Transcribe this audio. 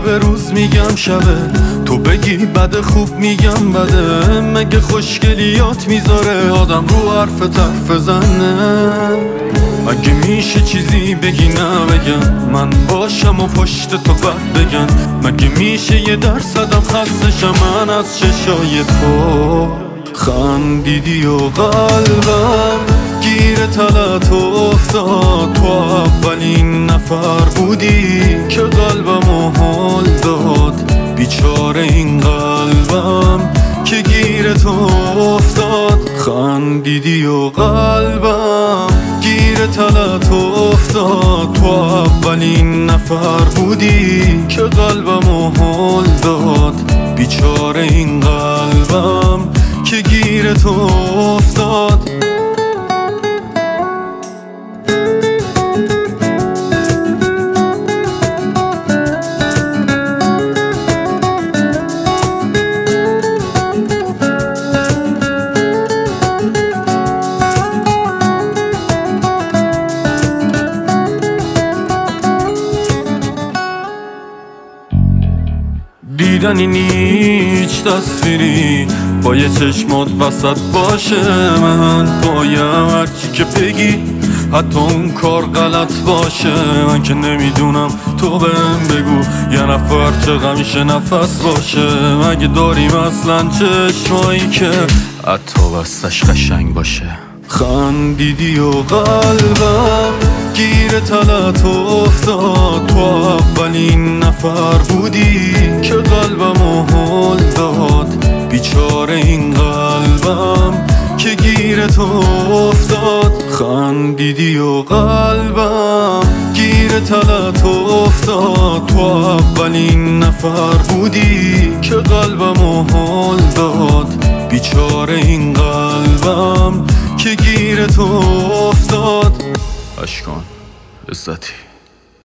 شب روز میگم شبه، تو بگی بده خوب میگم بده. مگه خوشگلیات میذاره آدم رو حرف بزنه؟ اگه میشه چیزی بگی نبگم، من باشم و پشت تو بد بگن. مگه میشه 1% خستشم من از چشای تو؟ خندیدی و قلبم گیر تلت افتاد، تو اولین نفر بودی که قلبمو حال داد. بیچاره این قلبم که گیر تو افتاد. خندیدی و قلبم گیر تلت افتاد، تو اولین نفر بودی که قلبمو حال داد. بیچاره این قلبم که گیر تو افتاد. دیدنی هیچ تصویری با یه چشمات وسط باشه. من بایم هرچی که بگی حتی اون کار غلط باشه. من که نمیدونم تو بهم بگو یه نفر چه غمیشه نفس باشه. مگه داریم اصلا چشمایی که حتی بستش قشنگ باشه؟ خندیدی و قلبم گیر تلت افتاد، تو اولین نفر بودی که قلبمو حال داد. بیچاره این قلبم که گیر تو افتاد. خندیدی و قلبم گیر تلت افتاد، تو اولین نفر بودی که قلبمو حال داد. بیچاره این قلبم که گیر تو افتاد. اشکان عزتی.